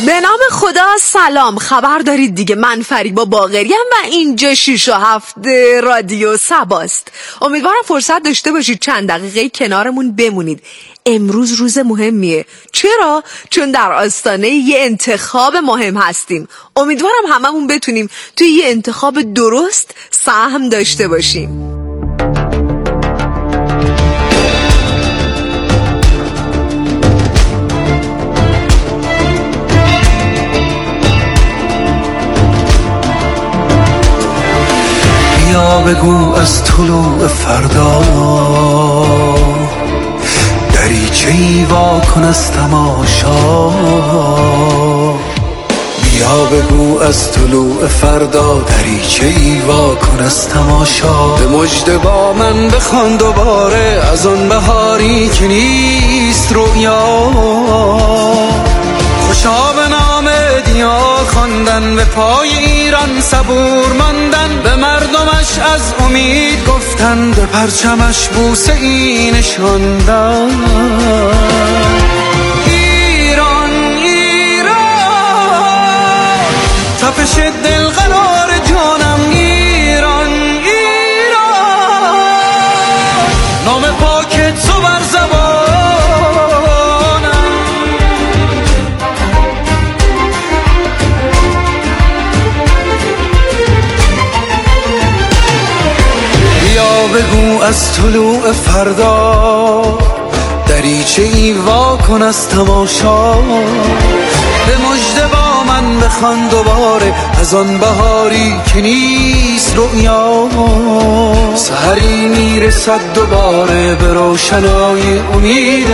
به نام خدا. سلام، خبر دارید دیگه، من فریبا باقریم و اینجا 6 و 7 رادیو سباست. امیدوارم فرصت داشته باشید چند دقیقه کنارمون بمونید. امروز روز مهمیه. چرا؟ چون در آستانه یه انتخاب مهم هستیم. امیدوارم هممون بتونیم توی یه انتخاب درست سهم داشته باشیم. بیا بگو از طلوع فردا دریچه‌ای وا کن از تماشا. بیا بگو از طلوع فردا دریچه‌ای وا کن از تماشا. به مژده با من بخوان دوباره از آن بهاری که نیست رویا. خوشا به نام دیا خواندن، به پای ایران صبور ماندن، به مردمش از امید گفتن، به پرچمش بوسه ای نشاندن. ایران ایران تپش دل قرار جانم. ایران ایران نام پاکت تو بر زبانم. بگو از طلوع فردا دریچه‌ای وا کن از تماشا. به مژده با من بخوان دوباره از آن بهاری که نیست رؤیا. سحری میرسد دوباره به روشنای امید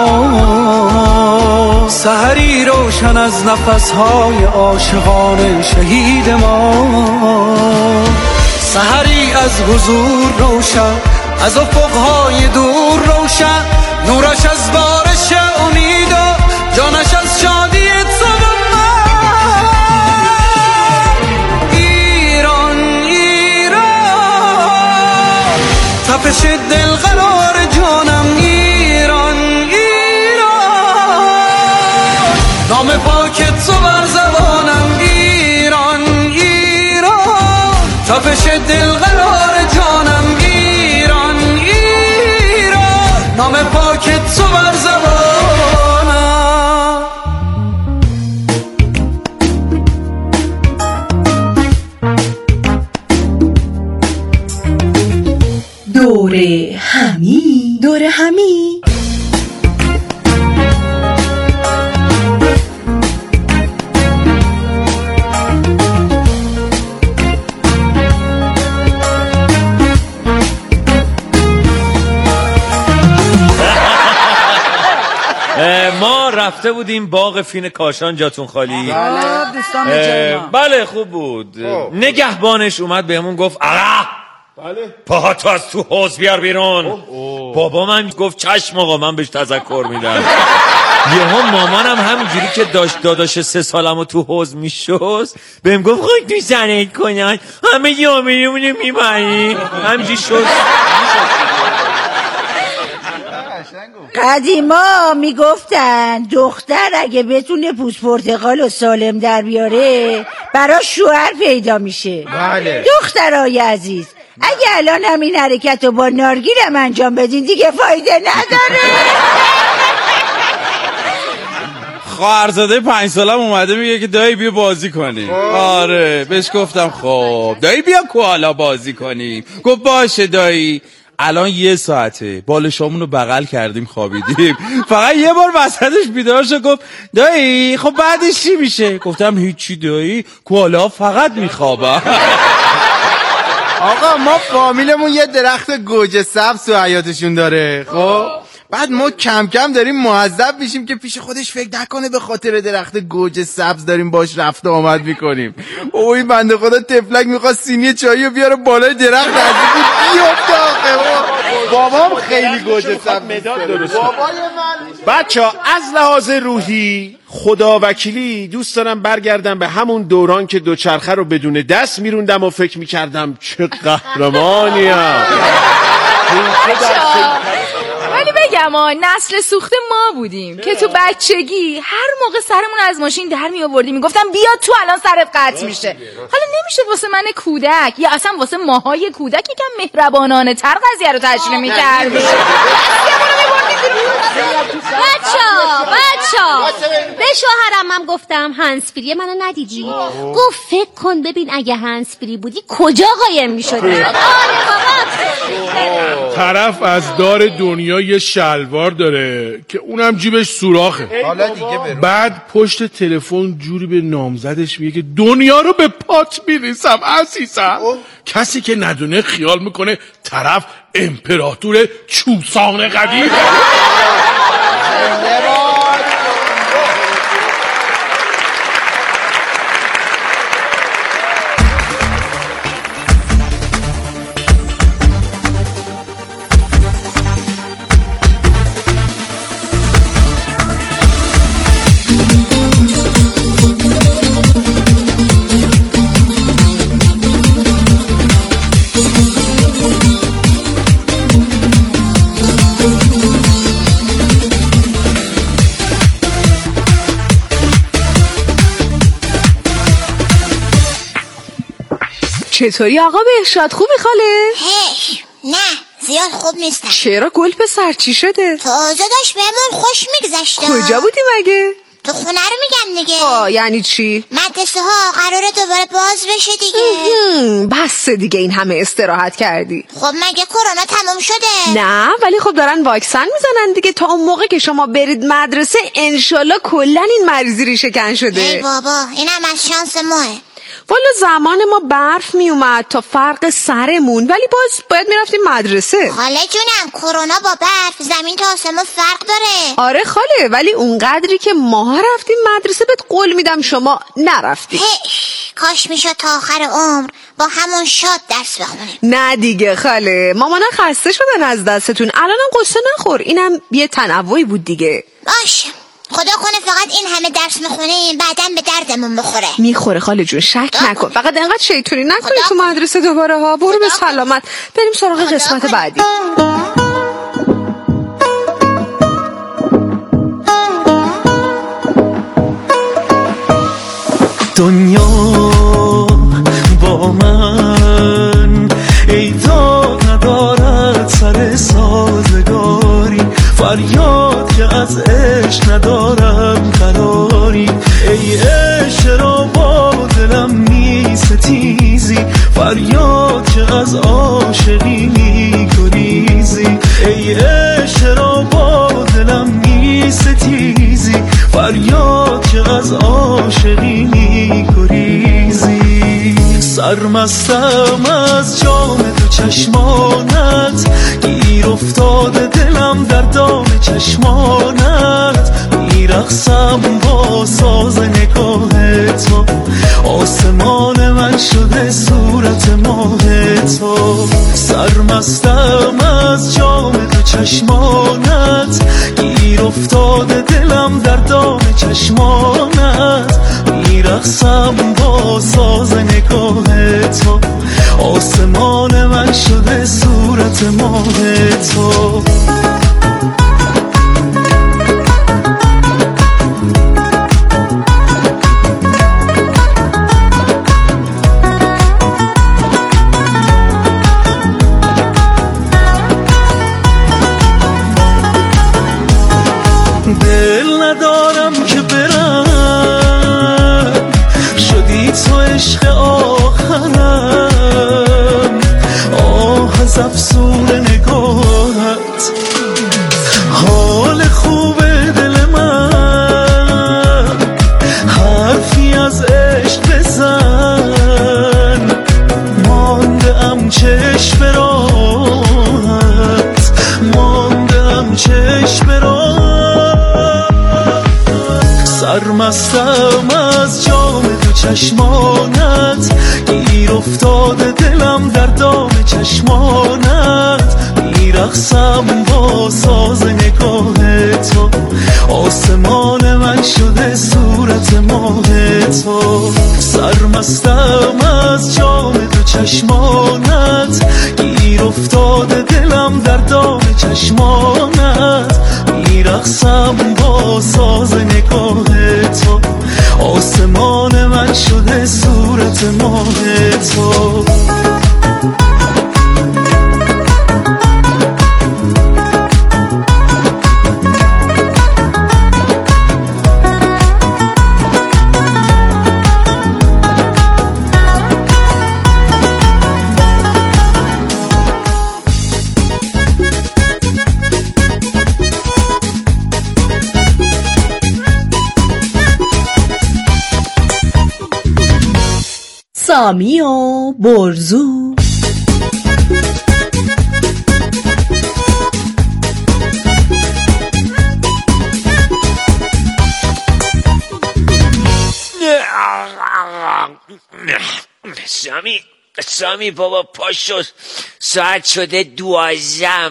ما. سحری روشن از نفسهای عاشقان شهید ما. سحری از حضور روشن، از افقهای دور روشن، نورش از بارش امید و جانش از شادی تو و من. ایران ایران تپش دل قرار جانم. ایران ایران نام پاکت تو بر زبانم. ایران ایران تپش دل قرار جانم. ایران ایران نام پاکت تو بر زبانم. دوره همی. دوره همی ما رفته بودیم باغ فین کاشان، جاتون خالی؟ بله خوب بود. نگهبانش اومد بهمون گفت آقا بله پاهاتو از تو حوض بیار بیرون. بابا من گفت چشم آقا، من بهش تذکر میدم. یهو مامانم همینجوری که داشت داداش 3 سالمو تو حوض میشست بهم گفت خود تو زنت کنن همه جامعه‌مونو میبری. همینجوری شست. قدیما میگفتن دختر اگه بتونه پوست پرتقال و سالم در بیاره براش شوهر پیدا میشه. بله دخترای عزیز، اگه الان همین حرکت رو با نارگیلم انجام بدین دیگه فایده نداره. خواهرزاده 5 سالم اومده میگه که دایی بیا بازی کنیم. آره بهش گفتم خب دایی بیا کوالا بازی کنیم. گفت باشه دایی. الان 1 ساعته بالشامون رو بغل کردیم خوابیدیم. فقط یه بار وسطش بیدار شد گفت دایی خب بعدش چی میشه؟ گفتم هیچی دایی، کوالا فقط میخوابم. آقا ما فامیلمون یه درخت گوجه سبز تو حیاتشون داره. خب بعد ما کم کم داریم معذب میشیم که پیش خودش فکر نکنه به خاطر درخت گوجه سبز داریم باش رفت و آمد میکنیم. اوی بنده خدا تفلک میخواست سینی چایی رو بیاره بالای درخت نزدیک بیفته. آخه بابام خیلی گوجه سبز مداد درست. بچه‌ها از لحاظ روحی خدا وکیلی دوست دارم برگردم به همون دوران که دوچرخه رو بدون دست میروندم و فکر میکردم چه قهرمانیم. ولی بگم میگم نسل سوخته ما بودیم که تو بچگی هر موقع سرمون از ماشین در می آوردیم میگفتم بیا تو الان سرت قطع میشه. حالا نمیشه واسه من کودک یا اصلا واسه ماهای کودک یکم مهربانانه تر قضیه رو تجربه میکردیم. بچا به شوهرم هم گفتم هنسفری منو ندیدی؟ گفت فکر کن ببین اگه هنسفری بودی کجا قایم میشدی. طرف از دار دنیا یه شلوار داره که اونم جیبش سوراخه. حالا دیگه برو. بعد پشت تلفن جوری به نامزدش میگه که دنیا رو به پات میریسم عزیزم. کسی که ندونه خیال میکنه طرف امپراتور چوسان قدیم. چطوری آقا بهشاد؟ خوبی خاله؟ نه زیاد خوب نیستم. چرا گل پسر چی شده؟ تازه داشت بهمون خوش میگذشته. کجا بودی مگه؟ تو خونه رو میگم دیگه. یعنی چی؟ مدرسه ها قراره دوباره باز بشه دیگه. بس دیگه این همه استراحت کردی. خب مگه کرونا تموم شده؟ نه ولی خب دارن واکسن میزنن دیگه. تا اون موقع که شما برید مدرسه انشالله کلن این مریضی ریشه کن شده. ای بابا اینم از شانس ماه. والا زمان ما برف می اومد تا فرق سرمون ولی باید میرفتیم مدرسه. خاله جونم کرونا با برف زمین تا آسمون فرق داره. آره خاله ولی اونقدری که ماها رفتیم مدرسه بهت قول میدم شما نرفتیم. کاش میشد تا آخر عمر با همون شاد درس بخونیم. نه دیگه خاله مامانا خسته شدن از دستتون. الانم قصه نخور اینم یه تنوعی بود دیگه. باشه خدا کنه فقط این همه درس میخونیم بعداً به دردمون بخوره. میخوره خاله جون شک نکن. فقط انقدر شیطونی نکنی تو مدرسه دوباره ها. برو به سلامت. بریم سراغ قسمت بعدی. دنیا با من ای داد ندارد سر سازگاری، فریاد که از عشق ندارم قراری. ای عشق را با دلم می ستیزی، فریاد که از عاشقی می گریزی. ای عشق را با دلم می ستیزی، فریاد که از عاشقی می گریزی. سرمستم از جام تو چشمانت، گیر افتاده دلم در دام چشمانت. میرقصم با ساز نگاه تو، آسمان من شده صورت ماه تو. سرمستم از جام تو چشمانت، گیر افتاده دلم در دام چشمانت. میرقصم با ساز نگاه تو، آسمان من شده صورت ماه تو. دل ندارم که برم، شدی تو عشق آخرم. آه از افسون نگاهت، حال خوب دل من. حرفی از عشق بزن، ماندم چشم راهت، ماندم چشم راهت. سرمستم از جام تو چشمانت، گیر افتاده دلم در دام چشمانت. میرقصم با ساز نگاه تو، آسمان من شده صورت ماه تو. سرمستم از جام تو چشمانت، گیر افتاده دلم در دام چشمانت. میرقصم با ساز نگاه تو، آسمان من شده صورت ماه تو. سامی و برزو. سامی بابا پاشو، ساعت شده 12.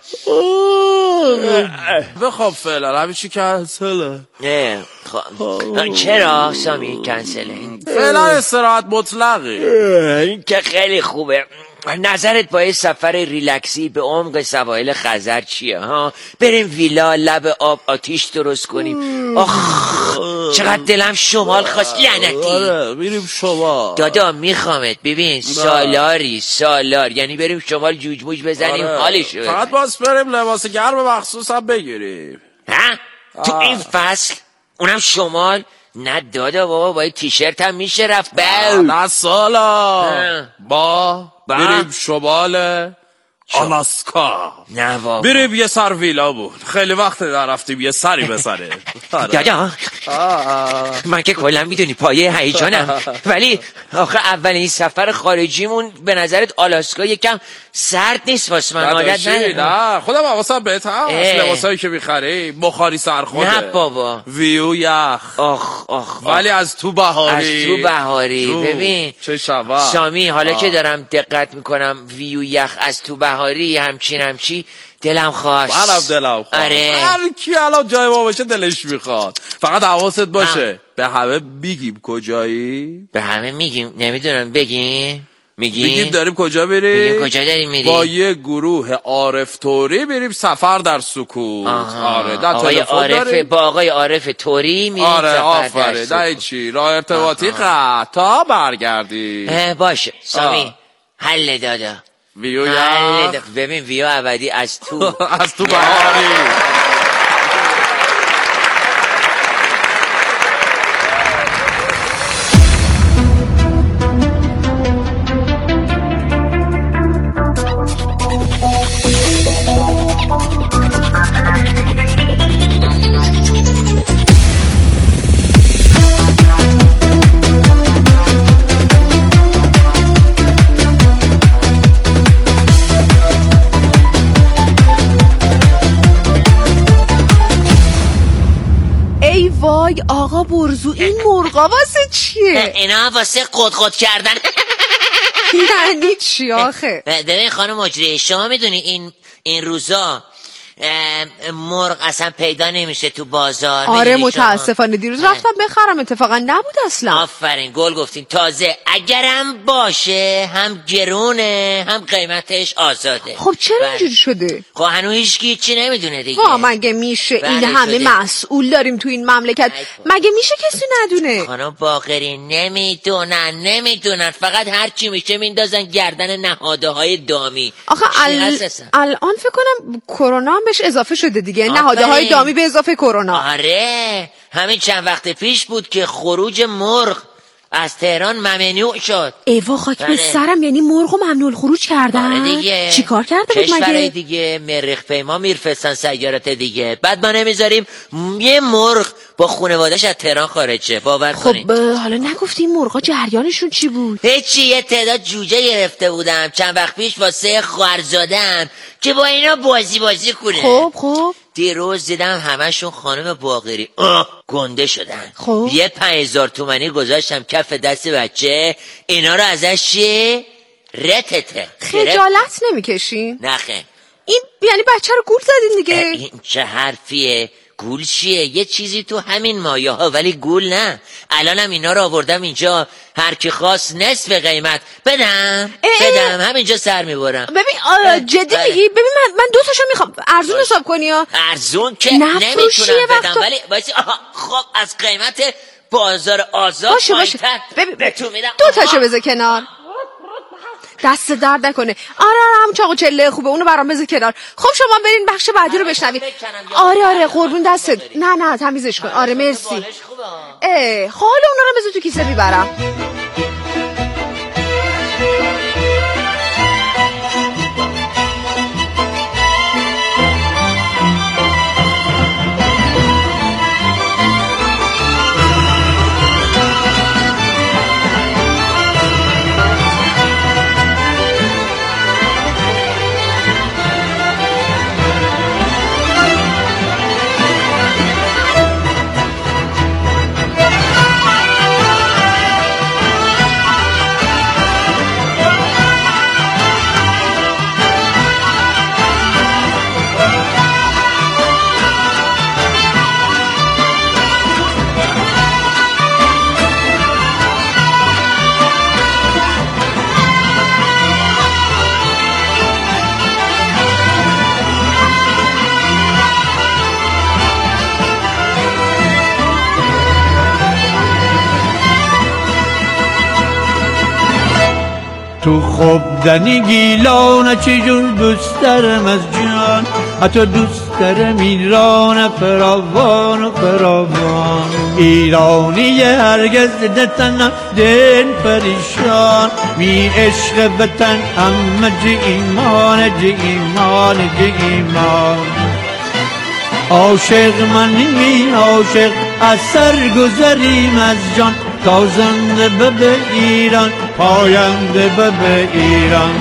بخواب فعلا همین چی کنسله. نه چرا سامی کنسله؟ فعلا استراحت مطلقی. این که خیلی خوبه. نظرت با یه سفر ریلکسی به عمق سواحل خزر چیه ها؟ بریم ویلا لب آب آتیش درست کنیم. آخ چقدر دلم شمال خواست لعنتی. آره میریم شمال دادا میخوامت. ببین سالار یعنی بریم شمال جوج موج بزنیم. حالش رو فقط باز بریم لباس گرم مخصوص هم بگیریم. ها؟ تو این فصل اونم شمال؟ نه دادا بابا با تیشرت هم میشه رفت. نه سالا بریم شمال آلاسکا. نه بابا بریم یه سر ویلا بود، خیلی وقت نرفتیم یه سری بزنه. دادا من که کلا میدونی پایه هیجانم، ولی آخه اولین سفر خارجیمون به نظرت آلاسکا یکم سرد نیست واسه من؟ عادت نه خودم حواسم بهت هست. لباسایی که میخری بخاری سرخوده. نه بابا ویو یخ. آخ ولی از تو بهاری. ببین چه شبا سامی حالا که دارم دقت میکنم ویو یخ از تو بهاری همچی دلم خواست. منم دلم خواست. آره هر کی الان جای ما باشه دلش میخواد. فقط حواست باشه به همه بگیم کجایی. به همه میگیم؟ نمیدونم بگیم داریم کجا بریم. کجا داریم میریم؟ با یه گروه عارف توری بریم سفر در سکوت. آره در تلفن داریم با آقای عارف توری میریم. آره سفر در سکوت. چی راه ارتباطی تا برگردی. باشه سامی حل دادا. ویو ببین ویو ابدی از تو از تو بهاری. وای آقا برزو این مرغا واسه چیه؟ اینا واسه قدقد کردن. یعنی چی آخه؟ ببین خانم مجری شما میدونی این روزا مرغ اصلا پیدا نمیشه تو بازار. آره متاسفانه دیروز رفتم بخرم اتفاقا نبود اصلا. آفرین گل گفتین. تازه اگرم باشه هم گرونه هم قیمتش آزاده. خب چرا اینجوری شده؟ خب هنوز هیچکی چی نمیدونه دیگه. مگه میشه این همه مسئول داریم تو این مملکت مگه میشه کسی ندونه؟ خانم باقری نمیدونن فقط هر چی میشه میندازن گردن نهاده های دامی. آخه الان فکر کنم کرونا بهش اضافه شده دیگه. نهاده های دامی به اضافه کرونا. آره همین چند وقت پیش بود که خروج مرغ از تهران ممنوع شد. ایوا خاک به سرم، یعنی مرغو ممنوع الخروج کردن؟ آره دیگه. چی کار کرده بود مگه؟ کشورهای دیگه مریخ پیما میرفرستن سیارات دیگه، بعد ما نمیذاریم یه مرغ با خانواده‌اش از تهران خارج شه. باور کنید. خب حالا نگفتی این مرغا جریانشون چی بود؟ هیچی، یه تعداد جوجه گرفته بودم چند وقت پیش واسه خواهرزاده‌ام که با اینا بازی کنه. خب دیروز دیدم همشون خانم باقری گنده شدن. خب یه 5000 تومانی گذاشتم کف دست بچه، اینا رو ازش چی؟ رتته. خجالت نمیکشین؟ نخه این یعنی بچه رو گول زدین دیگه. این چه حرفیه؟ گول چیه؟ یه چیزی تو همین مایه ها، ولی گول نه. الانم اینا رو آوردم اینجا، هر کی خواست نصف قیمت بدم همینجا سر میبرم. ببین جدی میگی؟ ببین من 2 تاشو میخوام، ارزون حساب کنی ها. ارزون که نمیتونم بدم، ولی خب از قیمت بازار آزاد باشه. ببین 2 تاشو بذار کنار، دست درد نکنه. آره هم چاقو چله خوبه، اونو برام بذار کنار. خب شما برین بخش بعدی رو بشنوید. آره قربون دستت. نه تمیزش کن. آره مرسی. حال اونا رو بذار تو کیسه میبرم. تو خودنی گیلان چجور دوست دارم از جان، حتی دوست دارم ایران فراوان و فراوان. ایرانی هرگز نتنم دل پریشان، می عشق وطن همه جه ایمان. عاشق منی عاشق از سر گذریم از جان، تازنده به ایران پاینده به ایران.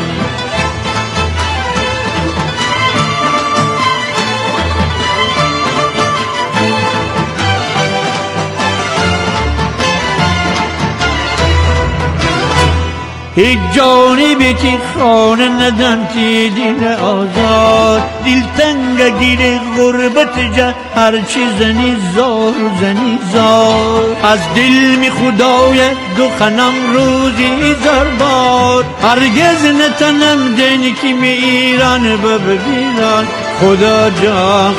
هیچ جانبی که خانه ندم که دل آزاد، دل تنگ دل غربت جا هرچی زنی زار از دل می خدای دخنم روزی زرباد. هرگز نتنم دنی که می ایران ببیران، خدا جان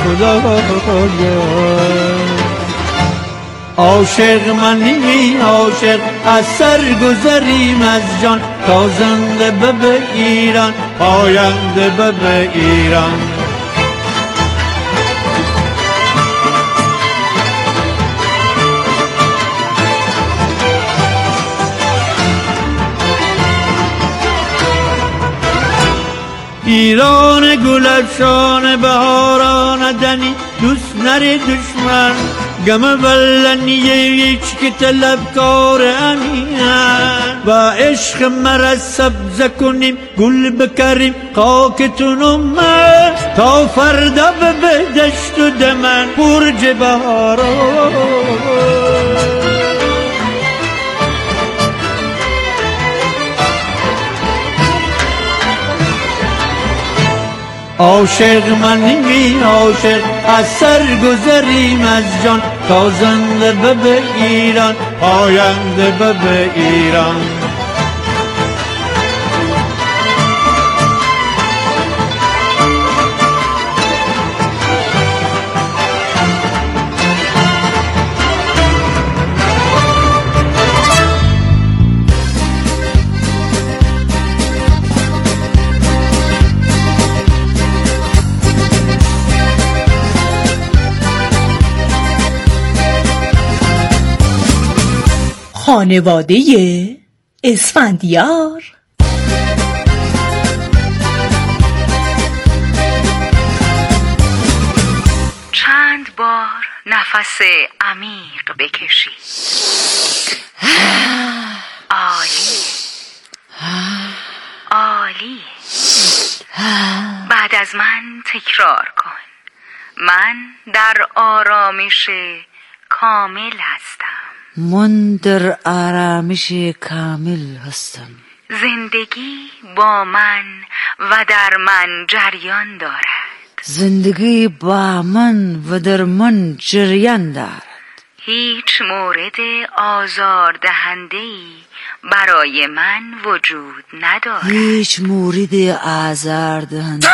عاشق منی عاشق از سر گذریم از جان، تازنده به ایران پاینده به ایران. ایران گلشان بهاران دنی، دوست نری دشمن گم ولنیه هیچ که طلبکار امینن. و عشق مرا سبز کنیم گل بکریم خاکتون من، تا فردا به دشت و دمن برج بهاران. عاشق منی عاشق از سر گذریم از جان، تازنده به ایران پاینده به ایران. خانواده اسفندیار. چند بار نفس عمیق بکشید. عالی عالی. بعد از من تکرار کن. من در آرامش کامل هستم. من در آرامش کامل هستم. زندگی با من و در من جریان دارد. زندگی با من و در من جریان دارد. هیچ مورد آزاردهنده‌ای برای من وجود ندارد. هیچ مورد آزاردهنده.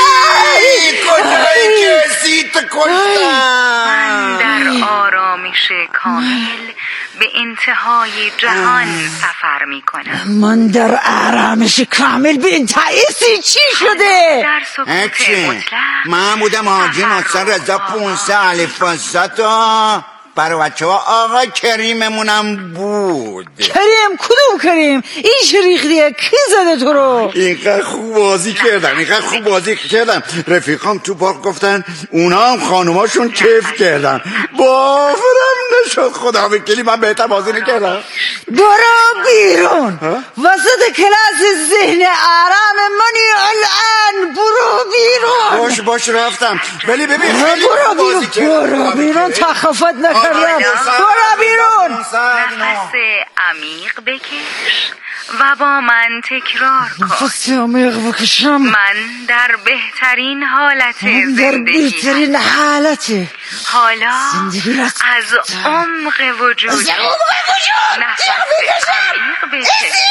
کجایی که سیت کشتم؟ من در آرامش کامل به انتهای جهان سفر می کنم. من در آرامش کامل به انتهای چی شده؟ در سکوت مطلق من بودم حاجی محسن رضا 500 الف تا برای بچه ها آقا کریممونم بود. کریم؟ کدوم کریم؟ این شریخیه کی زده تو رو؟ اینقدر خوب بازی کردم رفیقام تو پارک گفتن اونا هم خانوماشون کیف کردن. باورم نشد خدا وکیلی من بهتر بازی نکردم. برو بیرون وسط کلاس ذهن آرام منی الان. برو بیرون. باش رفتم ولی ببین برو بیرون تخفت نکردم. برو بیرون. نفس عمیق بکش و با من تکرار کن. نفس عمیق بکشم. من در بهترین حالت زندگی حالا از عمق وجود نفس عمیق بکش.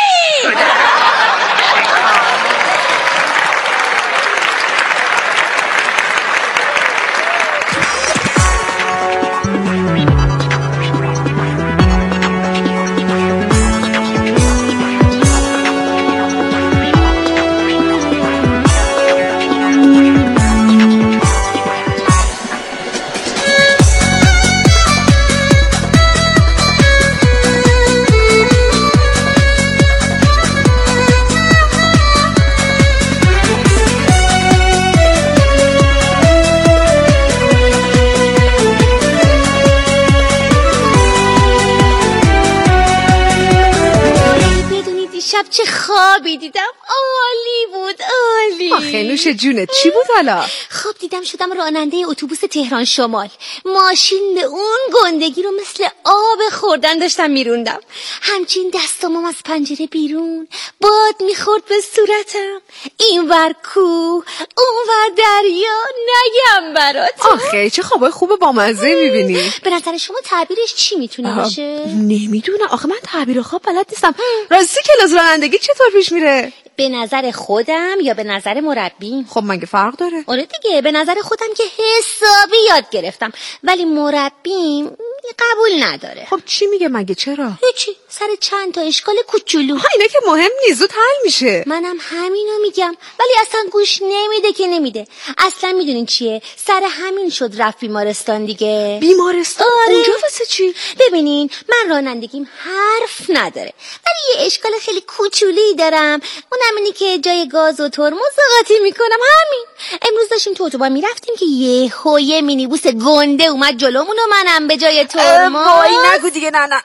چه خوابی دیدم، عالی بود، عالی. آخه نوش جونت چی بود حالا؟ خواب دیدم شدم راننده اتوبوس تهران شمال. ماشین به اون گندگی رو مثل آب خوردن داشتم میروندم. همچین دستامم از پنجره بیرون باد میخورد به صورتم. اینور کوه اونور دریا، نگم برات. آخه چه خوابای خوب با مزه میبینی. به نظر شما تعبیرش چی میتونه باشه؟ نمیدونم آخه من تعبیر خواب بلد نیستم. راستی کلاس رانندگی چطور پیش میره؟ به نظر خودم یا به نظر مربی؟ خب مگه فرق داره؟ آره دیگه، به نظر خودم که حسابی یاد گرفتم، ولی مربیم قبول نداره. خب چی میگه مگه؟ چرا؟ هیچی، سر چند تا اشکال کوچولو. اینه که مهم نیست، زود حل میشه. منم همینو میگم، ولی اصلا گوش نمیده که نمیده. اصلا میدونین چیه؟ سر همین شد رفت بیمارستان دیگه. بیمارستان؟ آره. اونجا واسه چی؟ ببینین من رانندگیم حرف نداره، ولی یه اشکال خیلی کوچولی دارم. اونم اینه که جای گاز و ترمز قاطی میکنم. همین امروز داشتیم تو اتوبان میرفتیم که یه مینیبوس گنده اومد جلومون و منم به جای ترمز. وای نگو دیگه. نه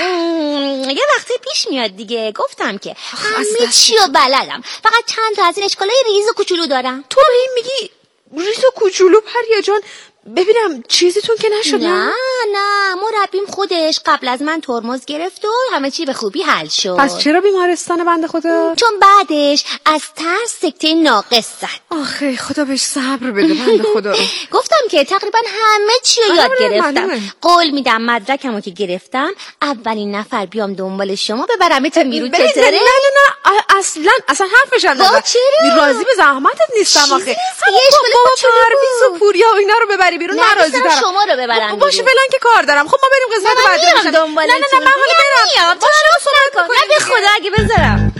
یه وقتی پیش میاد دیگه. گفتم که همه چی رو بلدم، فقط چند تا از این اشکالای ریز و کوچولو دارم. تو این میگی ریز و کوچولو؟ پریا جان ببینم چیزیتون که نشد؟ نه مربیم خودش قبل از من ترمز گرفت و همه چی به خوبی حل شد. پس چرا بیمارستان بنده خدا؟ چون بعدش از ترس سکته ناقص زد. آخه خدا بهش صبر بده بنده خدا. گفتم که تقریبا همه چی رو یاد گرفتم. قول میدم مدرکمو که گرفتم اولین نفر بیام دنبال شما ببرمتون بیرون. چطوره؟ نه اصلا حرفش هم نزن. چرا؟ راضی به زحمتت نیستم. آخه با و پوریا و اینا رو ببری بیرون. ناراضی دارم شما رو ببرم باشه فلان که کار دارم. خب ما بریم قسمت بعدی رو میشم. نه من حالا برم. تو رو صحبت کن. نه به خدا اگه بذارم.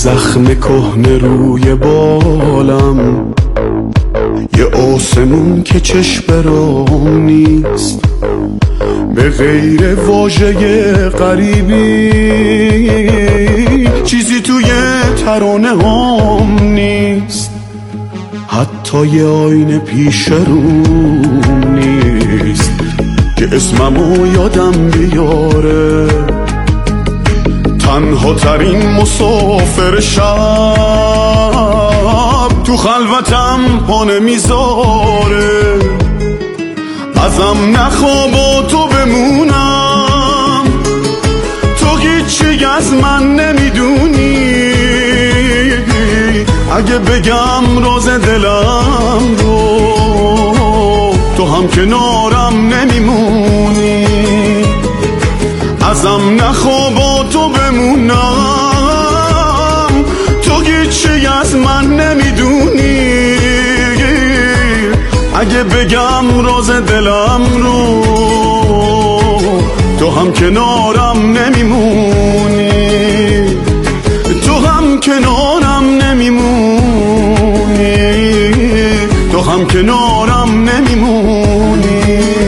زخم کهنه روی بالم، یه آسمون که چشم رام نیست، به غیر واژه غریبی چیزی توی ترانه هم نیست، حتی یه آینه پیش روم نیست که اسممو یادم بیاره. تنها ترین مسافر شب تو خلوتم پا نمیذاره، ازم نخوا با تو بمونم، تو هیچی از من نمیدونی، اگه بگم راز دلم رو تو هم کنارم نمیمونی، ازم نخوا با تو بمونم، تو هیچی از من نمیدونی، اگه بگم راز دلم رو تو هم کنارم نمیمونی، تو هم کنارم نمیمونی، تو هم کنارم نمیمونی.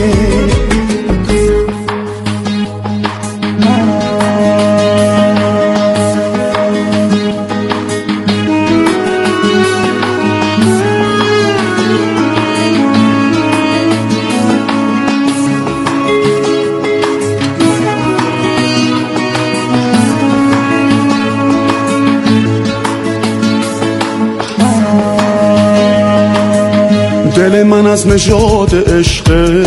دل من از نژاد عشقه،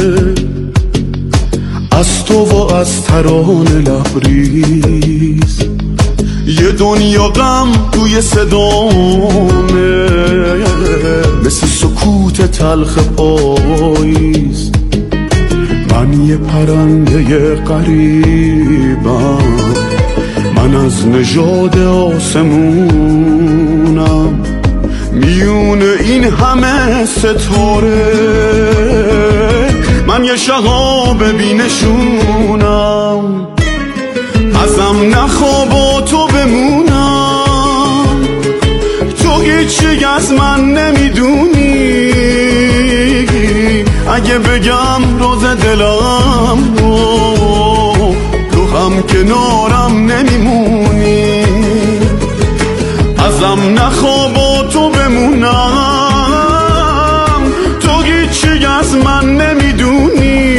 از تو و از ترانه لبریز، یه دنیا غم توی صدامه، مثل سکوت تلخ پاییز، من یه پرنده غریبم، من از نژاد آسمونم، میون این همه ستاره من یه شهاب بینشونم، ازم نخوا با تو بمونم، تو هیچی از من نمیدونی، اگه بگم راز دلم رو تو هم کنارم نمیمونی، ازم نخوا با تو بمونم، تو هیچی از من نمیدونی،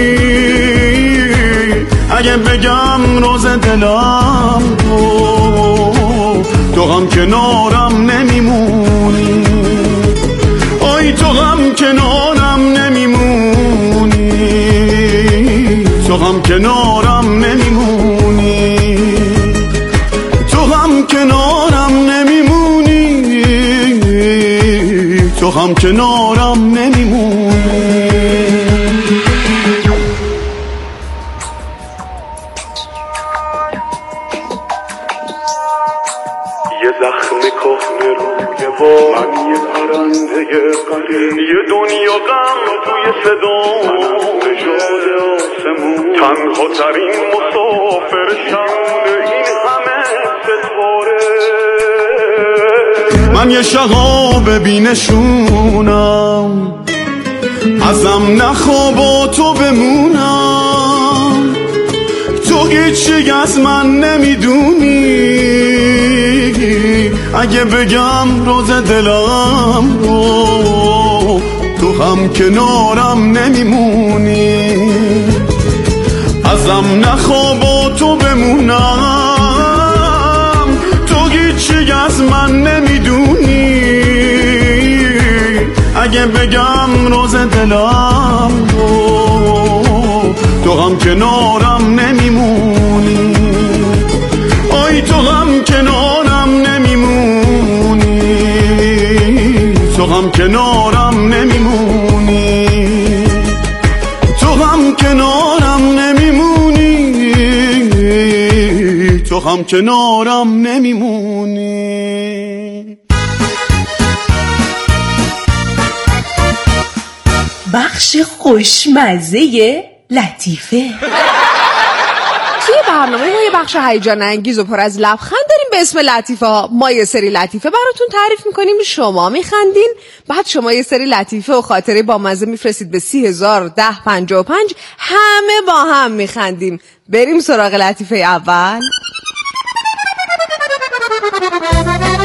اگه بگم راز دلم رو تو هم کنارم نمیمونی، آی تو هم کنارم نمیمونی، تو هم کنارم نمیمونی، تو هم کنارم نمیمونی، تو هم کنارم نمیمونی. یه زخم کهنه روی بال، من یه پرنده غریب، یه دنیا غم توی صدام، نژاد آسمون، تنها ترین مسافر شب این همه ستاره، من یه شهاب بینشونم، ازم نخوا با تو بمونم، تو هیچی از من نمیدونی، اگه بگم راز دلم رو تو هم کنارم نمیمونی، ازم نخوا با تو بمونم، تو هیچی از من نمیدونی، اگه بگم راز دلم رو تو هم کنارم نمیمونی، آی تو هم کنارم نمیمونی، تو هم کنارم نمیمونی، تو هم کنارم نمیمونی، تو هم کنارم نمیمونی. بخش خوشمزه لطیفه. توی برنامه ما یه بخش هیجان انگیز و پر از لبخند داریم به اسم لطیفه ها. ما یه سری لطیفه براتون تعریف میکنیم، شما میخندین، بعد شما یه سری لطیفه و خاطره با مزه میفرستید به 301055. همه با هم میخندیم. بریم سراغ لطیفه اول.